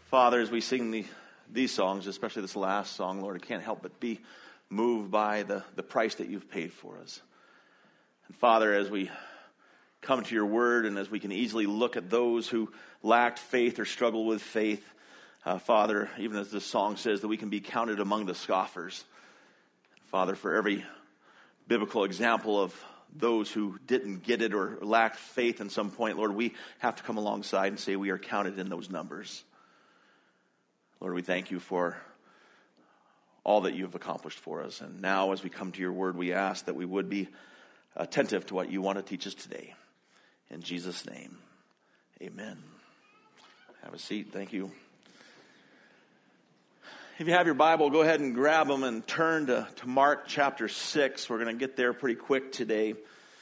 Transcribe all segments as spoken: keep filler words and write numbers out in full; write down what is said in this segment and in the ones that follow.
Father, as we sing the, these songs, especially this last song, Lord, I can't help but be moved by the, the price that you've paid for us. And Father, as we come to your word and as we can easily look at those who lacked faith or struggled with faith, uh, Father, even as this song says, that we can be counted among the scoffers. Father, for every biblical example of those who didn't get it or lacked faith at some point, Lord, we have to come alongside and say we are counted in those numbers. Lord, we thank you for all that you have accomplished for us. And now as we come to your word, we ask that we would be attentive to what you want to teach us today. In Jesus' name, amen. Have a seat. Thank you. If you have your Bible, go ahead and grab them and turn to, to Mark chapter six. We're going to get there pretty quick today.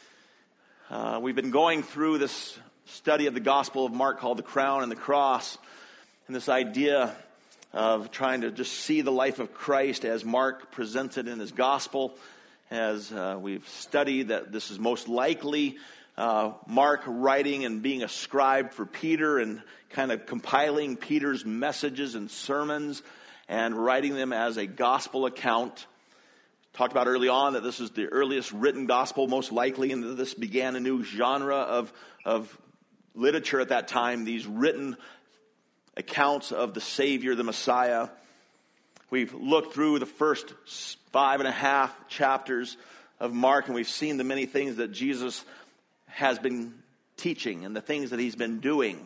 Uh, we've been going through this study of the Gospel of Mark called The Crown and the Cross, and this idea of trying to just see the life of Christ as Mark presents it in his Gospel. As uh, we've studied that this is most likely uh, Mark writing and being a scribe for Peter and kind of compiling Peter's messages and sermons and writing them as a gospel account. Talked about early on that this is the earliest written gospel, most likely, and that this began a new genre of, of literature at that time, these written accounts of the Savior, the Messiah. We've looked through the first five and a half chapters of Mark, and we've seen the many things that Jesus has been teaching and the things that he's been doing.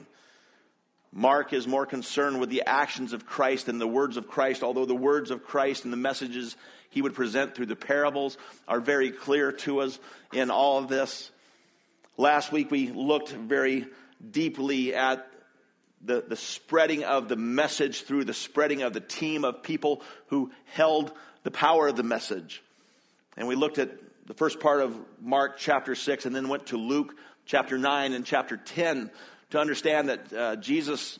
Mark is more concerned with the actions of Christ than the words of Christ, although the words of Christ and the messages he would present through the parables are very clear to us in all of this. Last week we looked very deeply at the, the spreading of the message through the spreading of the team of people who held the power of the message. And we looked at the first part of Mark chapter six and then went to Luke chapter nine and chapter ten to understand that uh, Jesus,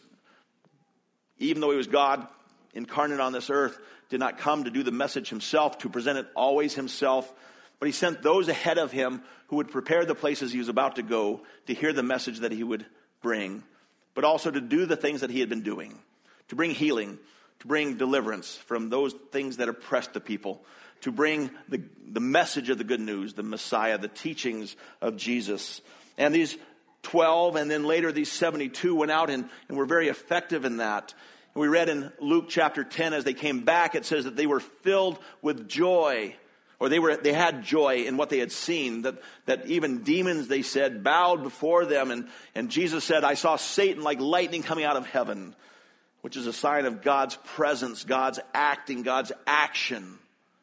even though he was God incarnate on this earth, did not come to do the message himself, to present it always himself, but he sent those ahead of him who would prepare the places he was about to go to hear the message that he would bring, but also to do the things that he had been doing, to bring healing, to bring deliverance from those things that oppressed the people, to bring the, the message of the good news, the Messiah, the teachings of Jesus. And these twelve and then later these seventy-two went out and, and were very effective in that. And we read in Luke chapter ten, as they came back, it says that they were filled with joy, or they were they had joy in what they had seen, that, that even demons, they said, bowed before them. And, and Jesus said, I saw Satan like lightning coming out of heaven, which is a sign of God's presence, God's acting, God's action.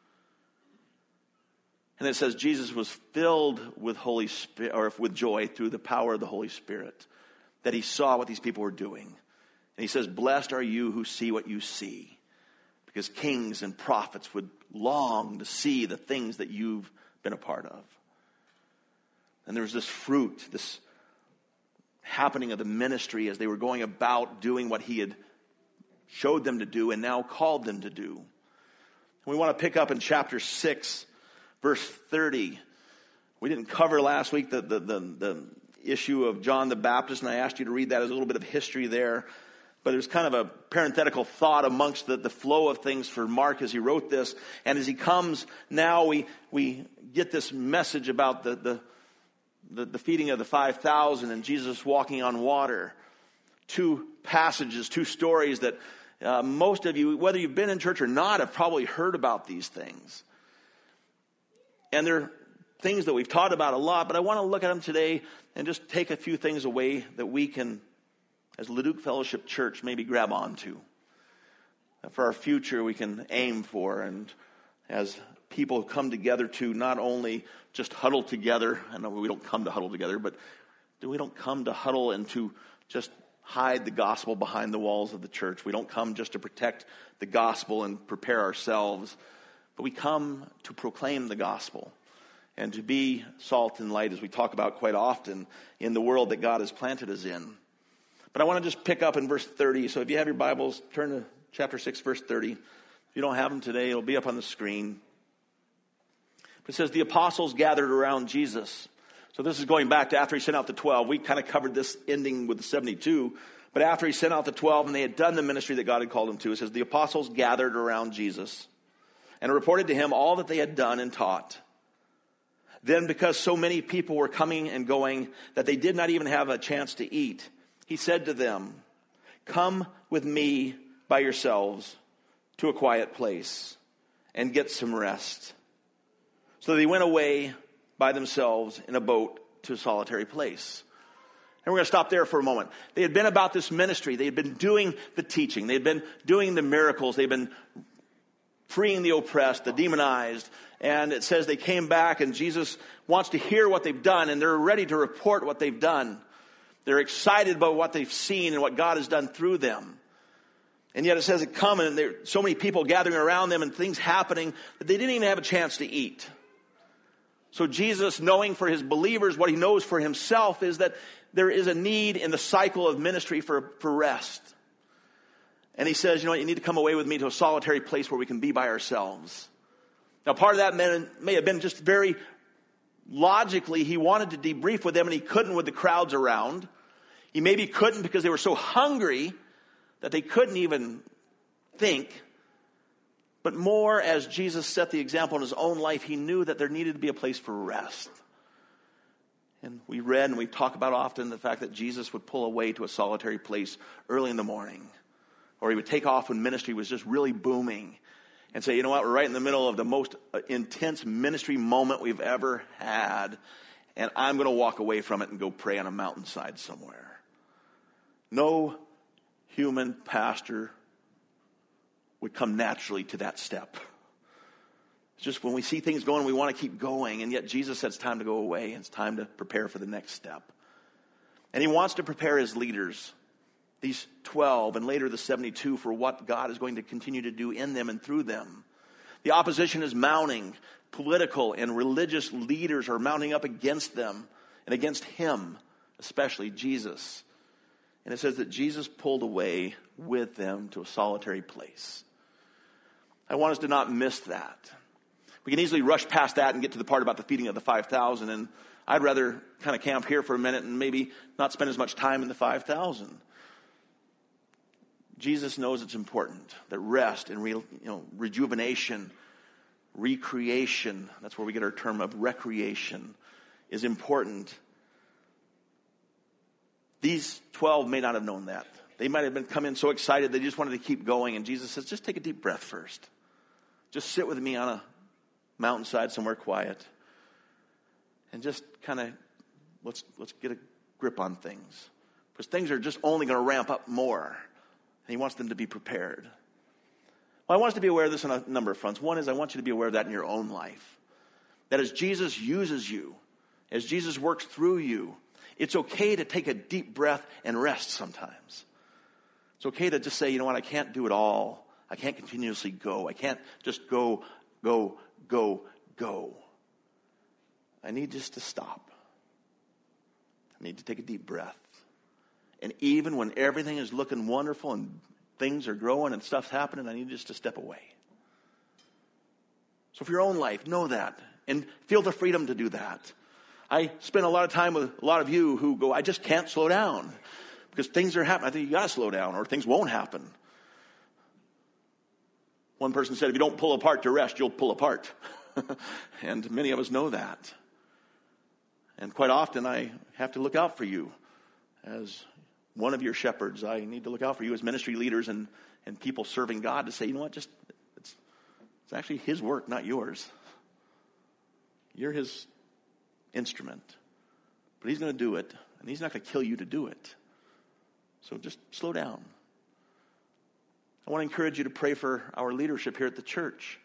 And it says Jesus was filled with Holy Spirit, or with joy through the power of the Holy Spirit, that he saw what these people were doing. And he says, blessed are you who see what you see, because kings and prophets would long to see the things that you've been a part of. And there was this fruit, this happening of the ministry as they were going about doing what he had showed them to do and now called them to do. And we want to pick up in chapter six, verse thirty. We didn't cover last week the, the, the, the issue of John the Baptist, and I asked you to read that as a little bit of history there. But there's kind of a parenthetical thought amongst the, the flow of things for Mark as he wrote this. And as he comes now, we we get this message about the, the, the, the feeding of the five thousand and Jesus walking on water. Two passages, two stories that uh, most of you, whether you've been in church or not, have probably heard about these things. And they're things that we've taught about a lot, but I want to look at them today and just take a few things away that we can, as Leduc Fellowship Church, maybe grab onto. That for our future we can aim for, and as people come together to not only just huddle together, I know we don't come to huddle together, but we don't come to huddle and to just hide the gospel behind the walls of the church. We don't come just to protect the gospel and prepare ourselves, but we come to proclaim the gospel and to be salt and light, as we talk about quite often, in the world that God has planted us in. But I want to just pick up in verse thirty. So if you have your Bibles, turn to chapter six, verse thirty. If you don't have them today, it'll be up on the screen. It says, the apostles gathered around Jesus. So this is going back to after he sent out the twelve. We kind of covered this ending with the seventy-two. But after he sent out the twelve and they had done the ministry that God had called them to, it says, the apostles gathered around Jesus and reported to him all that they had done and taught. Then, because so many people were coming and going that they did not even have a chance to eat, he said to them, come with me by yourselves to a quiet place and get some rest. So they went away by themselves in a boat to a solitary place. And we're going to stop there for a moment. They had been about this ministry. They had been doing the teaching. They had been doing the miracles. They had been freeing the oppressed, the demonized. And it says they came back and Jesus wants to hear what they've done and they're ready to report what they've done. They're excited about what they've seen and what God has done through them. And yet it says it come and there are so many people gathering around them and things happening that they didn't even have a chance to eat. So Jesus, knowing for his believers what he knows for himself, is that there is a need in the cycle of ministry for, for rest. And he says, you know what, you need to come away with me to a solitary place where we can be by ourselves. Now, part of that may, may have been just very logically, he wanted to debrief with them and he couldn't with the crowds around. He maybe couldn't because they were so hungry that they couldn't even think. But more as Jesus set the example in his own life, he knew that there needed to be a place for rest. And we read and we talk about often the fact that Jesus would pull away to a solitary place early in the morning. Or he would take off when ministry was just really booming and say, you know what, we're right in the middle of the most intense ministry moment we've ever had. And I'm going to walk away from it and go pray on a mountainside somewhere. No human pastor would come naturally to that step. It's just when we see things going, we want to keep going. And yet Jesus said it's time to go away. And it's time to prepare for the next step. And he wants to prepare his leaders, these twelve and later the seventy-two, for what God is going to continue to do in them and through them. The opposition is mounting. Political and religious leaders are mounting up against them and against him, especially Jesus. And it says that Jesus pulled away with them to a solitary place. I want us to not miss that. We can easily rush past that and get to the part about the feeding of the five thousand. And I'd rather kind of camp here for a minute and maybe not spend as much time in the five thousand. Jesus knows it's important that rest and re, you know, rejuvenation, recreation, that's where we get our term of recreation, is important. These twelve may not have known that. They might have been come in so excited they just wanted to keep going. And Jesus says, just take a deep breath first. Just sit with me on a mountainside somewhere quiet. And just kind of, let's let's get a grip on things. Because things are just only going to ramp up more. And he wants them to be prepared. Well, I want us to be aware of this on a number of fronts. One is I want you to be aware of that in your own life. That as Jesus uses you, as Jesus works through you, it's okay to take a deep breath and rest sometimes. It's okay to just say, you know what, I can't do it all. I can't continuously go. I can't just go, go, go, go. I need just to stop. I need to take a deep breath. And even when everything is looking wonderful and things are growing and stuff's happening, I need just to step away. So for your own life, know that. And feel the freedom to do that. I spend a lot of time with a lot of you who go, I just can't slow down. Because things are happening. I think you got to slow down or things won't happen. One person said, if you don't pull apart to rest, you'll pull apart. And many of us know that. And quite often I have to look out for you as one of your shepherds. I need to look out for you as ministry leaders and, and people serving God to say, you know what, just it's, it's actually his work, not yours. You're his instrument. But he's going to do it, and he's not going to kill you to do it. So just slow down. I want to encourage you to pray for our leadership here at the church.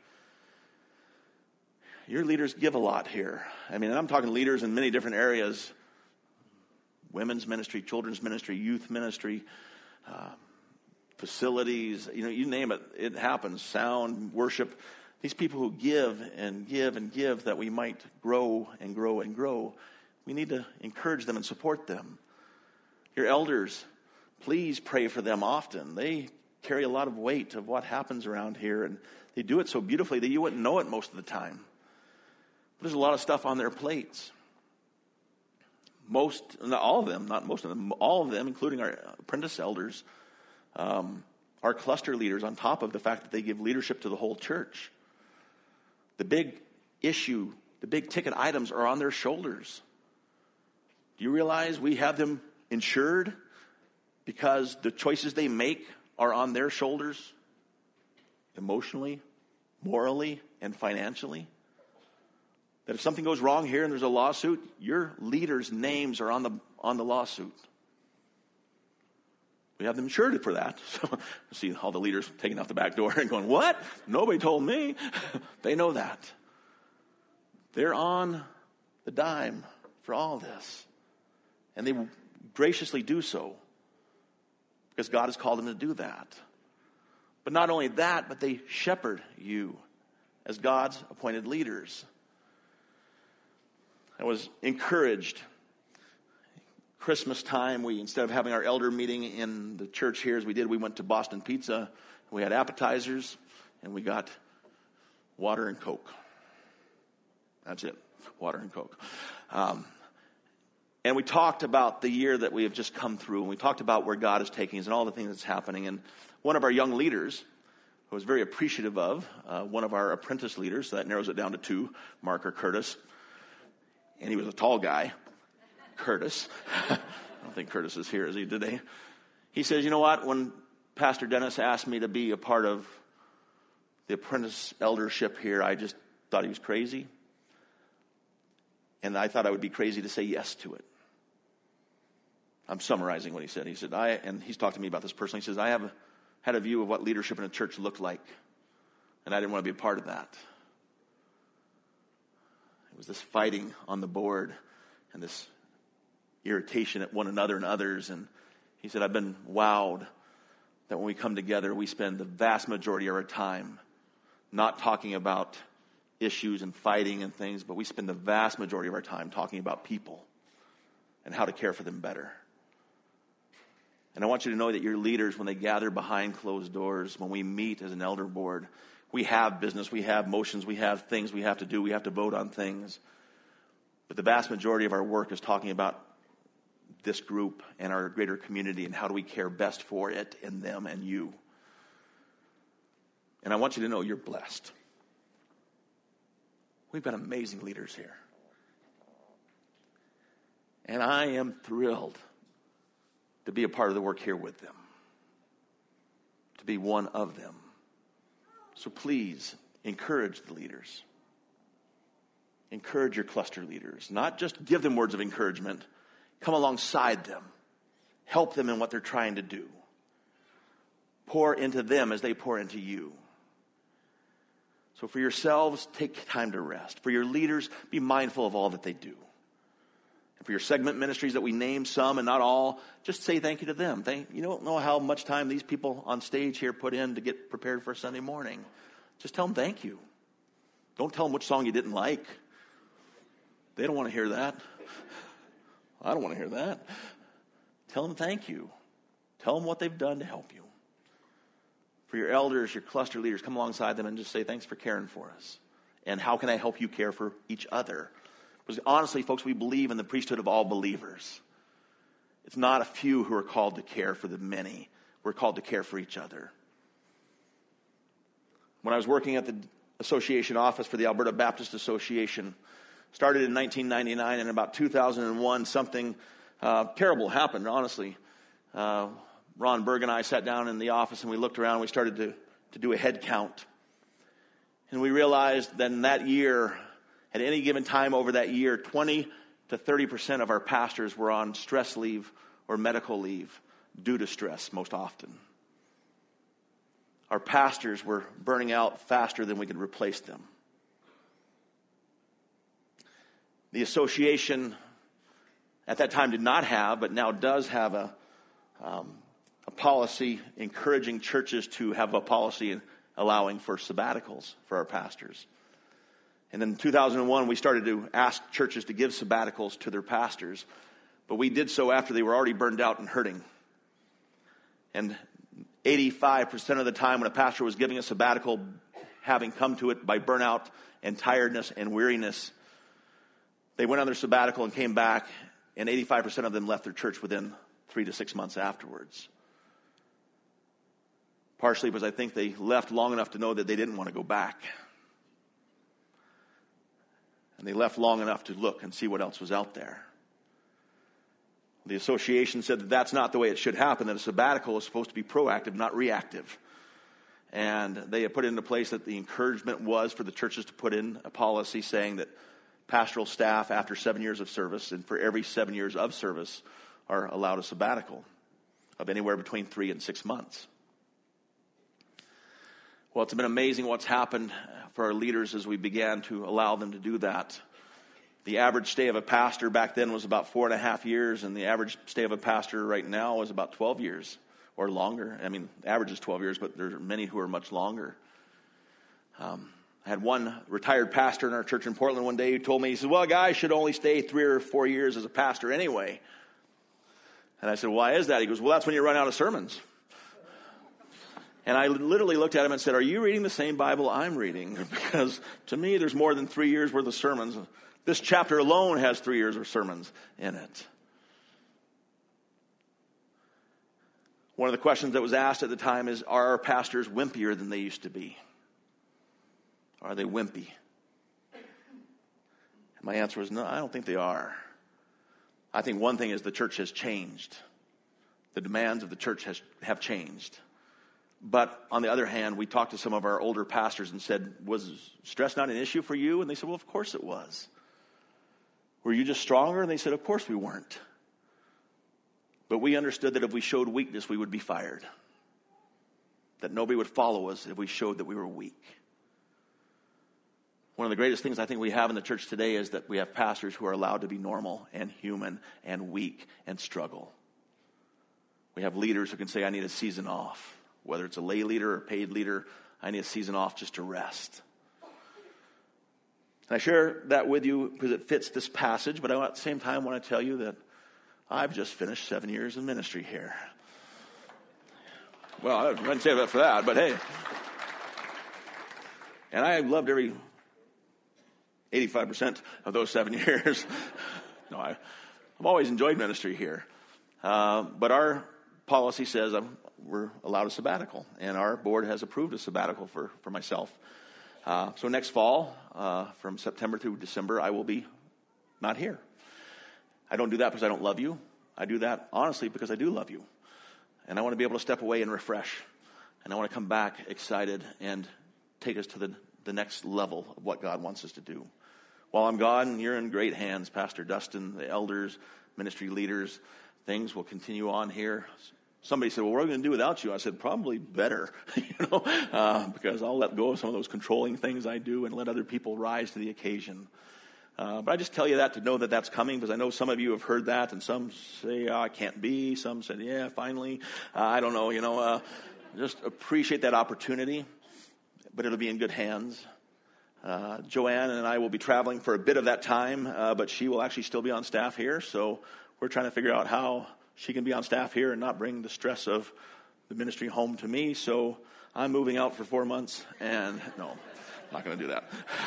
Your leaders give a lot here. I mean, I'm talking leaders in many different areas. Women's ministry, children's ministry, youth ministry, uh, facilities, you know, you name it, it happens. Sound, worship. These people who give and give and give that we might grow and grow and grow, we need to encourage them and support them. Your elders, please pray for them often. They carry a lot of weight of what happens around here, and they do it so beautifully that you wouldn't know it most of the time. But there's a lot of stuff on their plates. most, not all of them, not most of them, all of them, including our apprentice elders, um, are cluster leaders on top of the fact that they give leadership to the whole church. The big issue, the big ticket items are on their shoulders. Do you realize we have them insured because the choices they make are on their shoulders, emotionally, morally, and financially? That if something goes wrong here and there's a lawsuit, your leaders' names are on the on the lawsuit. We have them insured for that. So see all the leaders taking out the back door and going, what? Nobody told me. They know that. They're on the dime for all this. And they graciously do so because God has called them to do that. But not only that, but they shepherd you as God's appointed leaders. I was encouraged. Christmas time, we instead of having our elder meeting in the church here as we did, we went to Boston Pizza. We had appetizers, and we got water and Coke. That's it, water and Coke. Um, and we talked about the year that we have just come through, and we talked about where God is taking us and all the things that's happening. And one of our young leaders, who I was very appreciative of, uh, one of our apprentice leaders, so that narrows it down to two, Mark or Curtis. And he was a tall guy, Curtis. I don't think Curtis is here, is he, today? He says, you know what, when Pastor Dennis asked me to be a part of the apprentice eldership here, I just thought he was crazy. And I thought I would be crazy to say yes to it. I'm summarizing what he said. He said, I, and he's talked to me about this personally. He says, I have had a view of what leadership in a church looked like, and I didn't want to be a part of that. It was this fighting on the board and this irritation at one another and others. And he said, I've been wowed that when we come together, we spend the vast majority of our time not talking about issues and fighting and things, but we spend the vast majority of our time talking about people and how to care for them better. And I want you to know that your leaders, when they gather behind closed doors, when we meet as an elder board, we have business, we have motions, we have things we have to do, we have to vote on things. But the vast majority of our work is talking about this group and our greater community and how do we care best for it and them and you. And I want you to know you're blessed. We've got amazing leaders here. And I am thrilled to be a part of the work here with them, to be one of them. So please encourage the leaders. Encourage your cluster leaders. Not just give them words of encouragement. Come alongside them. Help them in what they're trying to do. Pour into them as they pour into you. So for yourselves, take time to rest. For your leaders, be mindful of all that they do. And for your segment ministries that we name, some and not all, just say thank you to them. Thank, you don't know how much time these people on stage here put in to get prepared for Sunday morning. Just tell them thank you. Don't tell them which song you didn't like. They don't want to hear that. I don't want to hear that. Tell them thank you. Tell them what they've done to help you. For your elders, your cluster leaders, come alongside them and just say thanks for caring for us. And how can I help you care for each other? Because honestly, folks, we believe in the priesthood of all believers. It's not a few who are called to care for the many. We're called to care for each other. When I was working at the association office for the Alberta Baptist Association, started in nineteen ninety-nine, and about two thousand one, something uh, terrible happened, honestly. Uh, Ron Berg and I sat down in the office and we looked around and we started to, to do a head count. And we realized that in that year, at any given time over that year, twenty to thirty percent of our pastors were on stress leave or medical leave due to stress most often. Our pastors were burning out faster than we could replace them. The association at that time did not have, but now does have a, um, a policy encouraging churches to have a policy allowing for sabbaticals for our pastors. And in two thousand one, we started to ask churches to give sabbaticals to their pastors, but we did so after they were already burned out and hurting. And eighty-five percent of the time when a pastor was giving a sabbatical, having come to it by burnout and tiredness and weariness, they went on their sabbatical and came back, and eighty-five percent of them left their church within three to six months afterwards. Partially because I think they left long enough to know that they didn't want to go back. And they left long enough to look and see what else was out there. The association said that that's not the way it should happen, that a sabbatical is supposed to be proactive, not reactive. And they had put into place that the encouragement was for the churches to put in a policy saying that pastoral staff after seven years of service and for every seven years of service are allowed a sabbatical of anywhere between three and six months. Well, it's been amazing what's happened for our leaders as we began to allow them to do that. The average stay of a pastor back then was about four and a half years, and the average stay of a pastor right now is about twelve years or longer. I mean, the average is twelve years, but there are many who are much longer. Um, I had one retired pastor in our church in Portland one day who told me, he said, well, a guy should only stay three or four years as a pastor anyway. And I said, why is that? He goes, well, that's when you run out of sermons. And I literally looked at him and said, are you reading the same Bible I'm reading? Because to me, there's more than three years worth of sermons. This chapter alone has three years of sermons in it. One of the questions that was asked at the time is, are our pastors wimpier than they used to be? Are they wimpy? And my answer was, no, I don't think they are. I think one thing is the church has changed. The demands of the church has, have changed. But on the other hand, we talked to some of our older pastors and said, was stress not an issue for you? And they said, well, of course it was. Were you just stronger? And they said, of course we weren't. But we understood that if we showed weakness, we would be fired. That nobody would follow us if we showed that we were weak. One of the greatest things I think we have in the church today is that we have pastors who are allowed to be normal and human and weak and struggle. We have leaders who can say, I need a season off. Whether it's a lay leader or paid leader, I need a season off just to rest. And I share that with you because it fits this passage, but I at the same time want to tell you that I've just finished seven years in ministry here. Well, I didn't say that for that, but hey. And I loved every eighty-five percent of those seven years. No, I, I've always enjoyed ministry here. Uh, but our policy says I'm, we're allowed a sabbatical, and our board has approved a sabbatical for, for myself. Uh, so next fall, uh, from September through December, I will be not here. I don't do that because I don't love you. I do that, honestly, because I do love you. And I want to be able to step away and refresh. And I want to come back excited and take us to the, the next level of what God wants us to do. While I'm gone, you're in great hands, Pastor Dustin, the elders, ministry leaders. Things will continue on here. Somebody said, well, what are we going to do without you? I said, probably better, you know, uh, because I'll let go of some of those controlling things I do and let other people rise to the occasion. Uh, but I just tell you that to know that that's coming, because I know some of you have heard that, and some say, oh, I can't be. Some said, yeah, finally. Uh, I don't know, you know, uh, just appreciate that opportunity, but it'll be in good hands. Uh, Joanne and I will be traveling for a bit of that time, uh, but she will actually still be on staff here, so we're trying to figure out how she can be on staff here and not bring the stress of the ministry home to me. So I'm moving out for four months, and no, I'm not going to do that.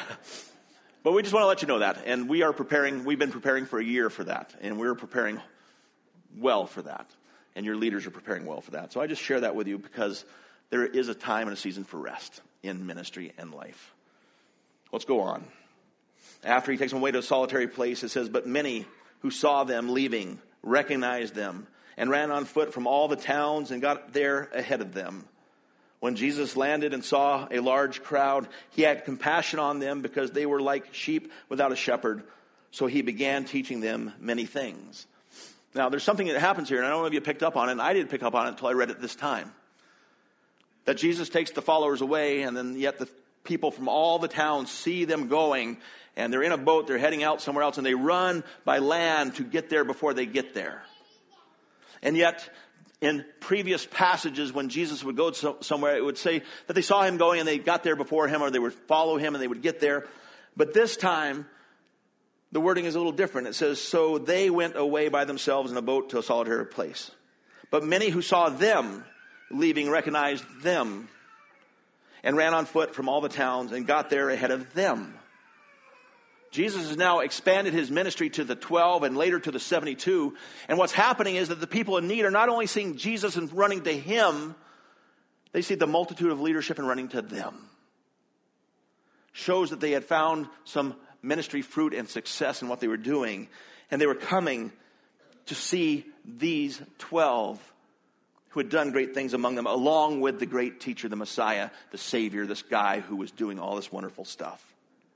But we just want to let you know that. And we are preparing, we've been preparing for a year for that. And we're preparing well for that. And your leaders are preparing well for that. So I just share that with you because there is a time and a season for rest in ministry and life. Let's go on. After he takes them away to a solitary place, it says, but many who saw them leaving recognized them and ran on foot from all the towns and got there ahead of them. When Jesus landed and saw a large crowd, he had compassion on them because they were like sheep without a shepherd. So he began teaching them many things. Now, there's something that happens here, and I don't know if you picked up on it, and I didn't pick up on it until I read it this time. That Jesus takes the followers away, and then yet the people from all the towns see them going, and they're in a boat, they're heading out somewhere else, and they run by land to get there before they get there. And yet, in previous passages, when Jesus would go somewhere, it would say that they saw him going and they got there before him, or they would follow him and they would get there. But this time, the wording is a little different. It says, so they went away by themselves in a boat to a solitary place. But many who saw them leaving recognized them and ran on foot from all the towns and got there ahead of them. Jesus has now expanded his ministry to the twelve and later to the seventy-two. And what's happening is that the people in need are not only seeing Jesus and running to him, they see the multitude of leadership and running to them. Shows that they had found some ministry fruit and success in what they were doing. And they were coming to see these twelve who had done great things among them, along with the great teacher, the Messiah, the Savior, this guy who was doing all this wonderful stuff.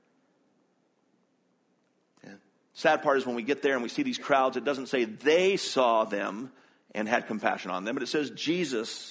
Sad part is when we get there and we see these crowds, it doesn't say they saw them and had compassion on them, but it says Jesus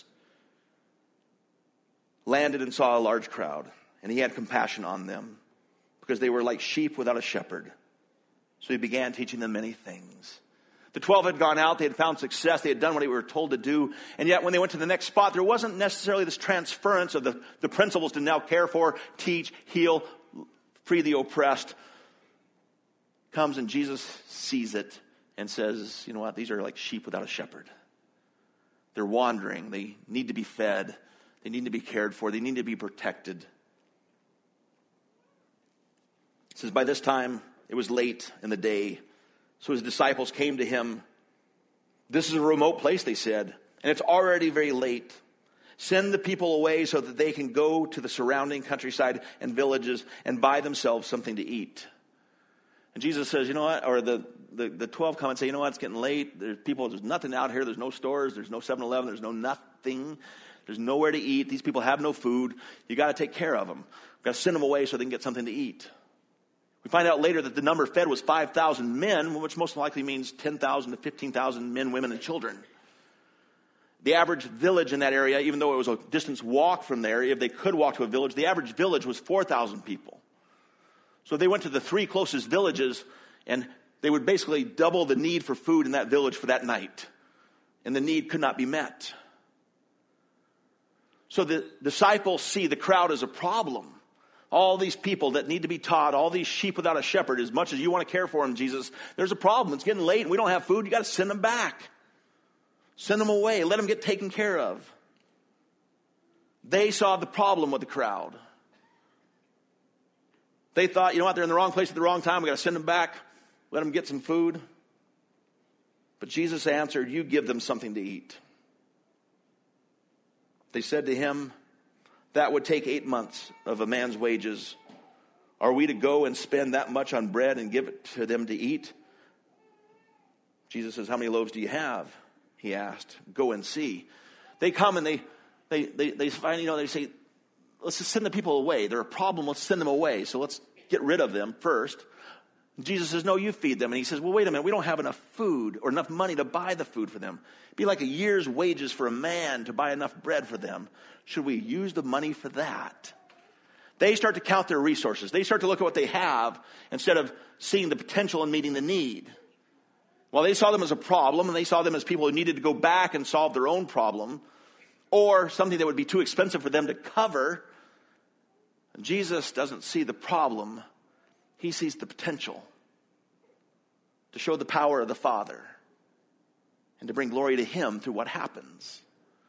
landed and saw a large crowd, and he had compassion on them because they were like sheep without a shepherd. So he began teaching them many things. The twelve had gone out, they had found success, they had done what they were told to do, and yet when they went to the next spot, there wasn't necessarily this transference of the, the principles to now care for, teach, heal, free the oppressed. Comes and Jesus sees it and says, you know what, these are like sheep without a shepherd. They're wandering. They need to be fed. They need to be cared for. They need to be protected. It says, by this time, it was late in the day. So his disciples came to him. This is a remote place, they said, and it's already very late. Send the people away so that they can go to the surrounding countryside and villages and buy themselves something to eat. And Jesus says, you know what, or the, the, the twelve come and say, you know what, it's getting late. There's people, there's nothing out here. There's no stores. There's no seven eleven. There's no nothing. There's nowhere to eat. These people have no food. You got to take care of them. We've got to send them away so they can get something to eat. We find out later that the number fed was five thousand men, which most likely means ten thousand to fifteen thousand men, women, and children. The average village in that area, even though it was a distance walk from there, if they could walk to a village, the average village was four thousand people. So they went to the three closest villages, and they would basically double the need for food in that village for that night. And the need could not be met. So the disciples see the crowd as a problem. All these people that need to be taught, all these sheep without a shepherd, as much as you want to care for them, Jesus, there's a problem. It's getting late and we don't have food. You got to send them back. Send them away. Let them get taken care of. They saw the problem with the crowd. They thought, you know what, they're in the wrong place at the wrong time. We got to send them back. Let them get some food. But Jesus answered, you give them something to eat. They said to him, that would take eight months of a man's wages. Are we to go and spend that much on bread and give it to them to eat? Jesus says, how many loaves do you have? He asked. Go and see. They come and they, they, they, they find, you know, they say, let's just send the people away. They're a problem. Let's send them away. So let's get rid of them first. Jesus says, no, you feed them. And he says, well, wait a minute. We don't have enough food or enough money to buy the food for them. It'd be like a year's wages for a man to buy enough bread for them. Should we use the money for that? They start to count their resources. They start to look at what they have instead of seeing the potential in meeting the need. Well, they saw them as a problem, and they saw them as people who needed to go back and solve their own problem, or something that would be too expensive for them to cover. Jesus doesn't see the problem. He sees the potential to show the power of the Father and to bring glory to him through what happens.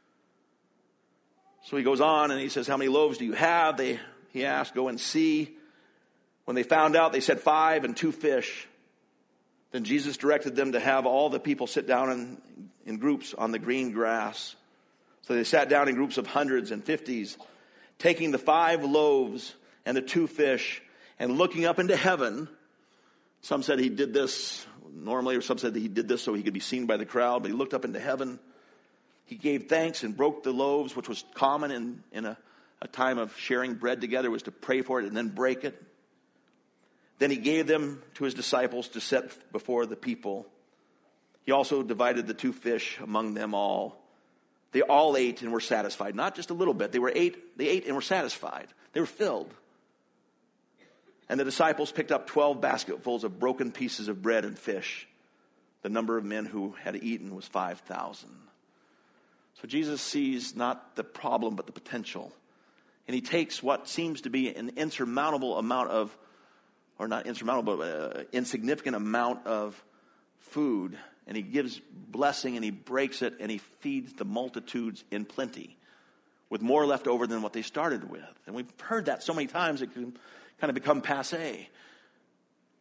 So he goes on and he says, how many loaves do you have? They, he asked, go and see. When they found out, they said five and two fish. Then Jesus directed them to have all the people sit down in, in groups on the green grass. So they sat down in groups of hundreds and fifties, taking the five loaves and the two fish and looking up into heaven. Some said he did this normally, or some said that he did this so he could be seen by the crowd, but he looked up into heaven. He gave thanks and broke the loaves, which was common in, in a, a time of sharing bread together, was to pray for it and then break it. Then he gave them to his disciples to set before the people. He also divided the two fish among them all. They all ate and were satisfied. Not just a little bit. They were ate, they ate and were satisfied. They were filled. And the disciples picked up twelve basketfuls of broken pieces of bread and fish. The number of men who had eaten was five thousand. So Jesus sees not the problem, but the potential. And he takes what seems to be an insurmountable amount of, or not insurmountable, but an insignificant amount of food, and he gives blessing and he breaks it and he feeds the multitudes in plenty with more left over than what they started with. And we've heard that so many times it can kind of become passé.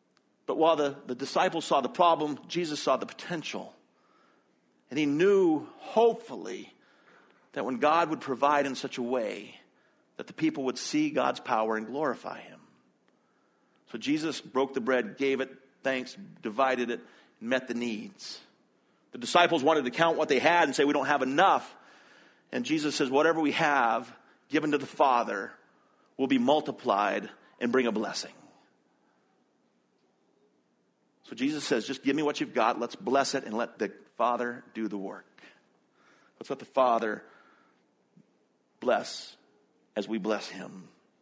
But while the, the disciples saw the problem, Jesus saw the potential. And he knew, hopefully, that when God would provide in such a way that the people would see God's power and glorify him. So Jesus broke the bread, gave it thanks, divided it, and met the needs. The disciples wanted to count what they had and say, we don't have enough. And Jesus says, whatever we have given to the Father will be multiplied and bring a blessing. So Jesus says, just give me what you've got. Let's bless it and let the Father do the work. Let's let the Father bless as we bless him.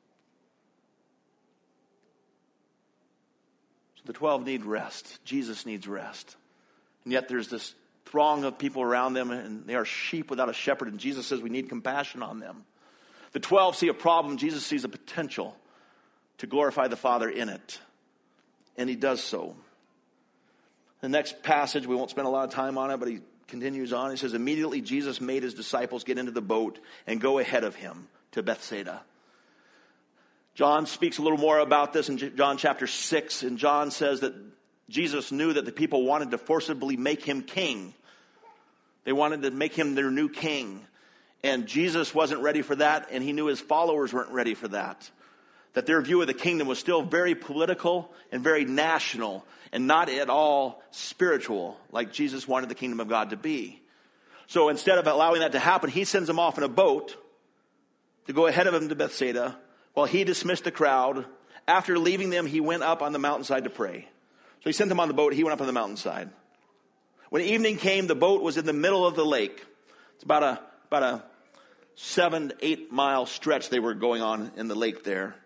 So the twelve need rest. Jesus needs rest. And yet there's this throng of people around them, and they are sheep without a shepherd. And Jesus says we need compassion on them. The twelve see a problem. Jesus sees a potential to glorify the Father in it. And he does so. The next passage, we won't spend a lot of time on it, but he continues on. He says, immediately Jesus made his disciples get into the boat and go ahead of him to Bethsaida. John speaks a little more about this in John chapter six. And John says that Jesus knew that the people wanted to forcibly make him king. They wanted to make him their new king. And Jesus wasn't ready for that, and he knew his followers weren't ready for that. That their view of the kingdom was still very political and very national and not at all spiritual, like Jesus wanted the kingdom of God to be. So instead of allowing that to happen, he sends them off in a boat to go ahead of him to Bethsaida while he dismissed the crowd. After leaving them, he went up on the mountainside to pray. So he sent them on the boat. He went up on the mountainside. When evening came, the boat was in the middle of the lake. It's about a, about a seven, eight mile stretch they were going on in the lake there.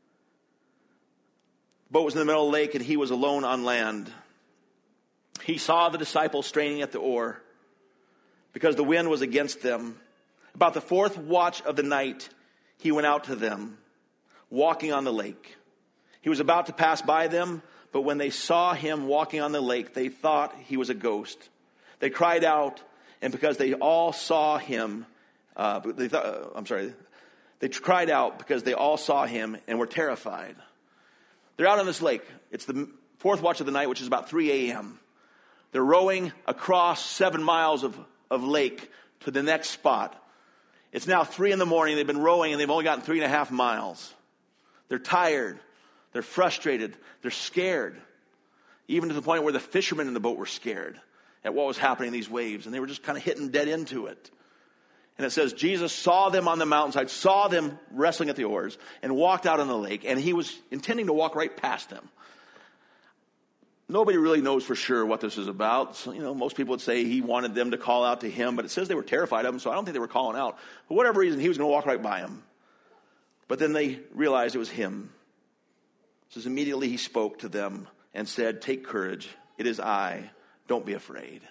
The boat was in the middle of the lake, and he was alone on land. He saw the disciples straining at the oar because the wind was against them. About the fourth watch of the night, he went out to them, walking on the lake. He was about to pass by them, but when they saw him walking on the lake, they thought he was a ghost. They cried out, and because they all saw him, uh, they thought, uh, I'm sorry, they cried out because they all saw him and were terrified. They're out on this lake. It's the fourth watch of the night, which is about three a.m. They're rowing across seven miles of, of lake to the next spot. It's now three in the morning. They've been rowing, and they've only gotten three and a half miles. They're tired. They're frustrated. They're scared. Even to the point where the fishermen in the boat were scared at what was happening in these waves. And they were just kind of hitting dead into it. And it says, Jesus saw them on the mountainside, saw them wrestling at the oars, and walked out on the lake. And he was intending to walk right past them. Nobody really knows for sure what this is about. So, you know, most people would say he wanted them to call out to him, but it says they were terrified of him, so I don't think they were calling out. For whatever reason, he was going to walk right by him. But then they realized it was him. It says, immediately he spoke to them and said, take courage. It is I. Don't be afraid.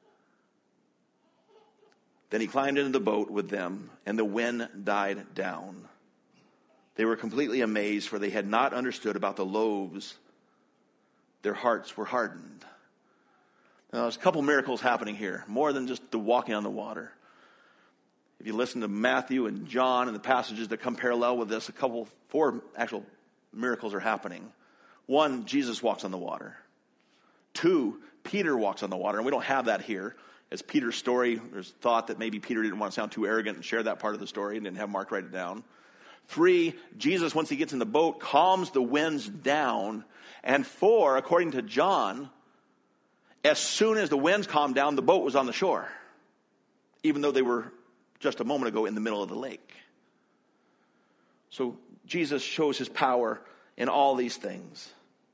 Then he climbed into the boat with them, and the wind died down. They were completely amazed, for they had not understood about the loaves. Their hearts were hardened. Now, there's a couple miracles happening here, more than just the walking on the water. If you listen to Matthew and John and the passages that come parallel with this, a couple, four actual miracles are happening. One, Jesus walks on the water. Two, Peter walks on the water, and we don't have that here. As Peter's story, there's thought that maybe Peter didn't want to sound too arrogant and share that part of the story and didn't have Mark write it down. Three, Jesus, once he gets in the boat, calms the winds down. And four, according to John, as soon as the winds calmed down, the boat was on the shore, even though they were just a moment ago in the middle of the lake. So Jesus shows his power in all these things.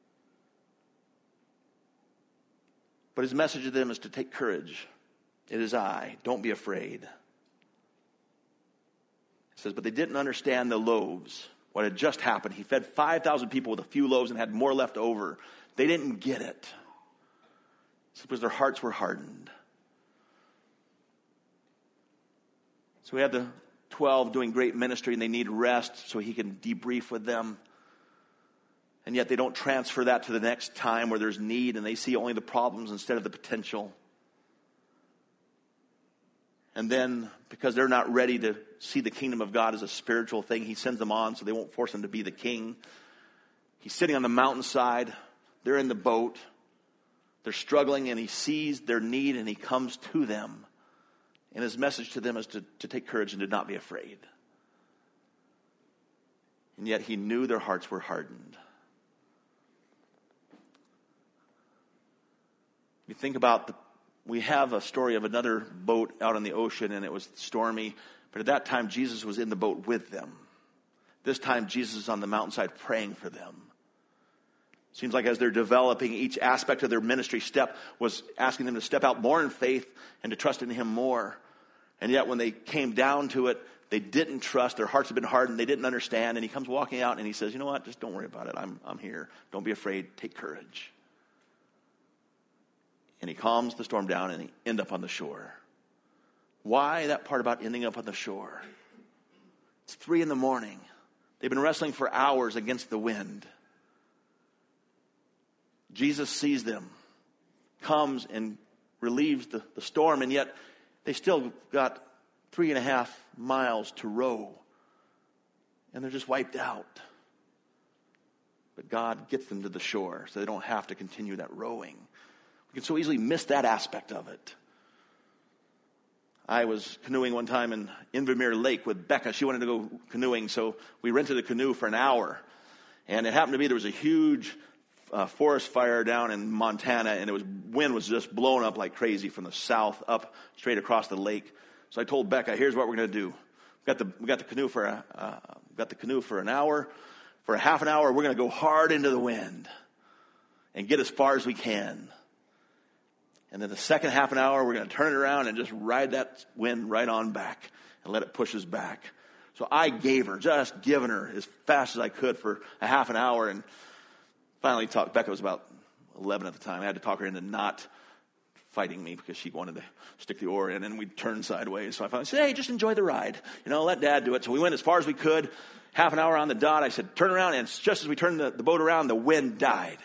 But his message to them is to take courage. It is I. Don't be afraid. It says, but they didn't understand the loaves. What had just happened. He fed five thousand people with a few loaves and had more left over. They didn't get it. It's because their hearts were hardened. So we have the twelve doing great ministry, and they need rest so he can debrief with them. And yet they don't transfer that to the next time where there's need, and they see only the problems instead of the potential. And then, because they're not ready to see the kingdom of God as a spiritual thing, he sends them on so they won't force him to be the king. He's sitting on the mountainside. They're in the boat. They're struggling, and he sees their need, and he comes to them. And his message to them is to, to take courage and to not be afraid. And yet he knew their hearts were hardened. You think about, the, we have a story of another boat out on the ocean, and it was stormy. But at that time, Jesus was in the boat with them. This time, Jesus is on the mountainside praying for them. Seems like as they're developing, each aspect of their ministry step was asking them to step out more in faith and to trust in him more. And yet when they came down to it, they didn't trust. Their hearts had been hardened. They didn't understand. And he comes walking out and he says, you know what? Just don't worry about it. I'm, I'm here. Don't be afraid. Take courage. And he calms the storm down and he ends up on the shore. Why that part about ending up on the shore? It's three in the morning. They've been wrestling for hours against the wind. Jesus sees them, comes and relieves the, the storm, and yet they still got three and a half miles to row. And they're just wiped out. But God gets them to the shore so they don't have to continue that rowing. We can so easily miss that aspect of it. I was canoeing one time in Invermere Lake with Becca. She wanted to go canoeing, so we rented a canoe for an hour. And it happened to be there was a huge uh, forest fire down in Montana, and it was wind was just blowing up like crazy from the south up straight across the lake. So I told Becca, "Here's what we're going to do. We got the we got the canoe for a, uh, got the canoe for an hour. For a half an hour, we're going to go hard into the wind and get as far as we can. And then the second half an hour, we're going to turn it around and just ride that wind right on back and let it push us back." So I gave her, just giving her as fast as I could for a half an hour. And finally talked, Becca was about eleven at the time. I had to talk her into not fighting me because she wanted to stick the oar in, and we'd turn sideways. So I finally said, "Hey, just enjoy the ride. You know, let Dad do it." So we went as far as we could. Half an hour on the dot, I said, "Turn around." And just as we turned the, the boat around, the wind died.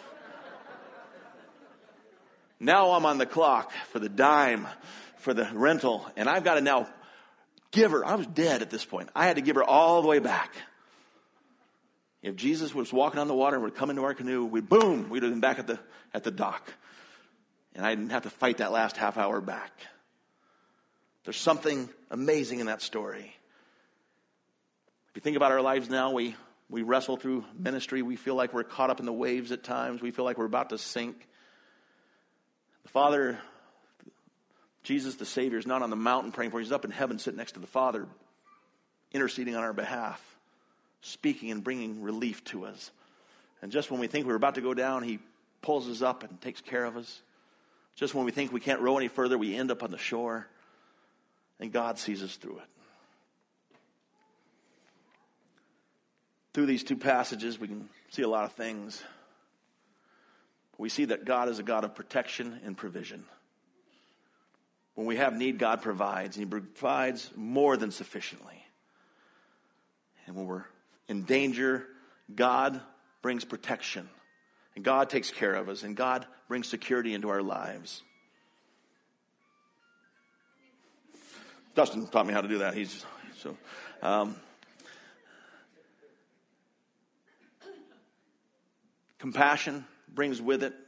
Now I'm on the clock for the dime, for the rental, and I've got to now give her. I was dead at this point. I had to give her all the way back. If Jesus was walking on the water and would come into our canoe, we boom, we'd have been back at the at the dock. And I didn't have to fight that last half hour back. There's something amazing in that story. If you think about our lives now, we, we wrestle through ministry. We feel like we're caught up in the waves at times. We feel like we're about to sink. The Father, Jesus the Savior, is not on the mountain praying for us. He's up in heaven sitting next to the Father, interceding on our behalf, speaking and bringing relief to us. And just when we think we're about to go down, he pulls us up and takes care of us. Just when we think we can't row any further, we end up on the shore. And God sees us through it. Through these two passages, we can see a lot of things. We see that God is a God of protection and provision. When we have need, God provides, and he provides more than sufficiently. And when we're in danger, God brings protection, and God takes care of us, and God brings security into our lives. Dustin taught me how to do that. He's so. Um, compassion brings with it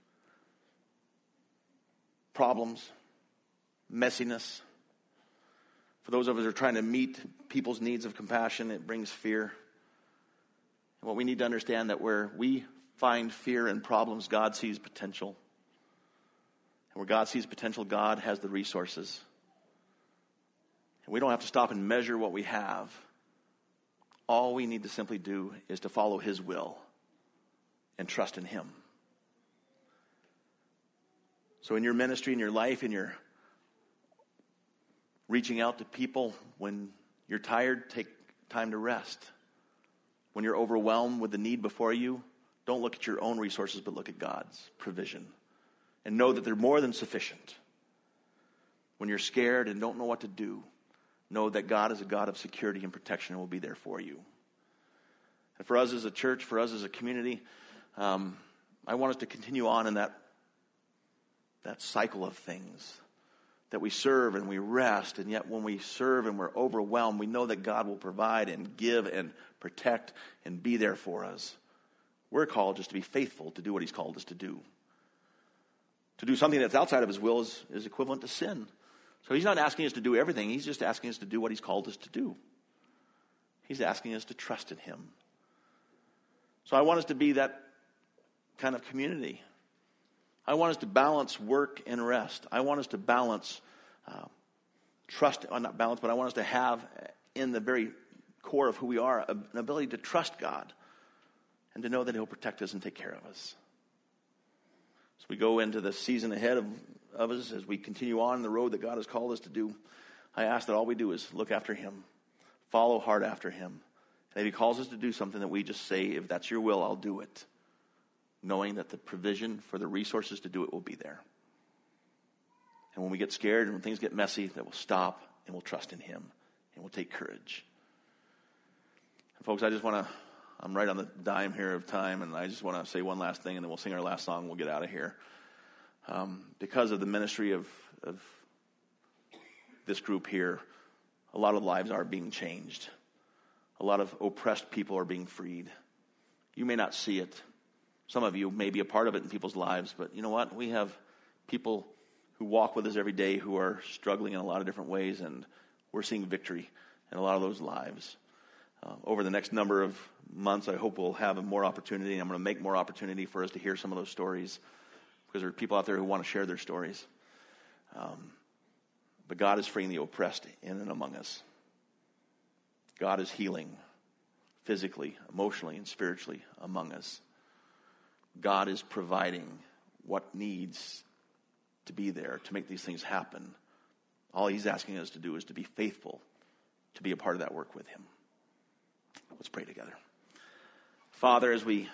problems, messiness. For those of us who are trying to meet people's needs of compassion, it brings fear. And what we need to understand that where we find fear and problems, God sees potential. And where God sees potential, God has the resources. And we don't have to stop and measure what we have. All we need to simply do is to follow his will and trust in him. So in your ministry, in your life, in your reaching out to people, when you're tired, take time to rest. When you're overwhelmed with the need before you, don't look at your own resources, but look at God's provision. And know that they're more than sufficient. When you're scared and don't know what to do, know that God is a God of security and protection and will be there for you. And for us as a church, for us as a community, um, I want us to continue on in that, that cycle of things. That we serve and we rest, and yet when we serve and we're overwhelmed, we know that God will provide and give and protect and be there for us We're called just to be faithful to do what he's called us to do. To do something that's outside of his will is, is equivalent to sin. So he's not asking us to do everything. He's just asking us to do what he's called us to do. He's asking us to trust in him. So I want us to be that kind of community. I want us to balance work and rest. I want us to balance uh, trust, well, not balance, but I want us to have in the very core of who we are an ability to trust God and to know that he'll protect us and take care of us. As we go into the season ahead of, of us, as we continue on the road that God has called us to do, I ask that all we do is look after him, follow hard after him. And if he calls us to do something, that we just say, if that's your will, I'll do it, knowing that the provision for the resources to do it will be there. And when we get scared and when things get messy, that we'll stop and we'll trust in him and we'll take courage. And folks, I just want to, I'm right on the dime here of time, and I just want to say one last thing, and then we'll sing our last song and we'll get out of here. Um, because of the ministry of, of this group here, a lot of lives are being changed. A lot of oppressed people are being freed. You may not see it. Some of you may be a part of it in people's lives, but you know what? We have people who walk with us every day who are struggling in a lot of different ways, and we're seeing victory in a lot of those lives. Uh, over the next number of months, I hope we'll have more opportunity, and I'm going to make more opportunity for us to hear some of those stories, because there are people out there who want to share their stories. Um, but God is freeing the oppressed in and among us. God is healing physically, emotionally, and spiritually among us. God is providing what needs to be there to make these things happen. All he's asking us to do is to be faithful, to be a part of that work with him. Let's pray together. Father, as we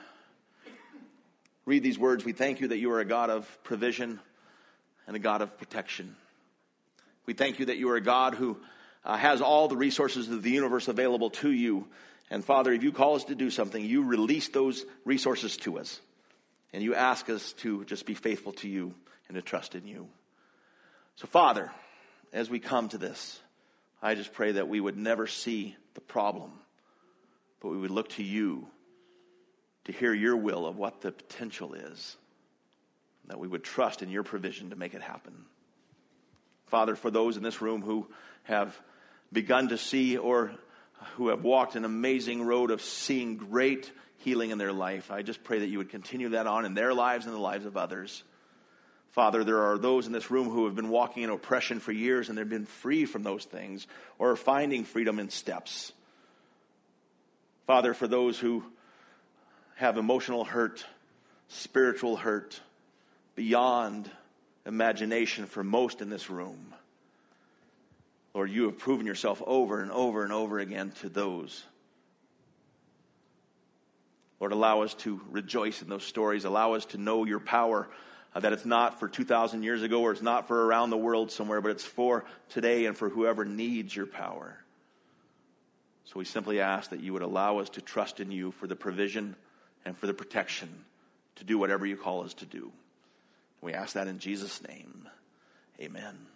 read these words, we thank you that you are a God of provision and a God of protection. We thank you that you are a God who uh, has all the resources of the universe available to you. And Father, if you call us to do something, you release those resources to us. And you ask us to just be faithful to you and to trust in you. So Father, as we come to this, I just pray that we would never see the problem, but we would look to you to hear your will of what the potential is, that we would trust in your provision to make it happen. Father, for those in this room who have begun to see or who have walked an amazing road of seeing great healing in their life, I just pray that you would continue that on in their lives and the lives of others. Father, there are those in this room who have been walking in oppression for years and they've been free from those things or are finding freedom in steps. Father, for those who have emotional hurt, spiritual hurt, beyond imagination for most in this room, Lord, you have proven yourself over and over and over again to those. Lord, allow us to rejoice in those stories. Allow us to know your power, uh, that it's not for two thousand years ago or it's not for around the world somewhere, but it's for today and for whoever needs your power. So we simply ask that you would allow us to trust in you for the provision and for the protection to do whatever you call us to do. We ask that in Jesus' name. Amen.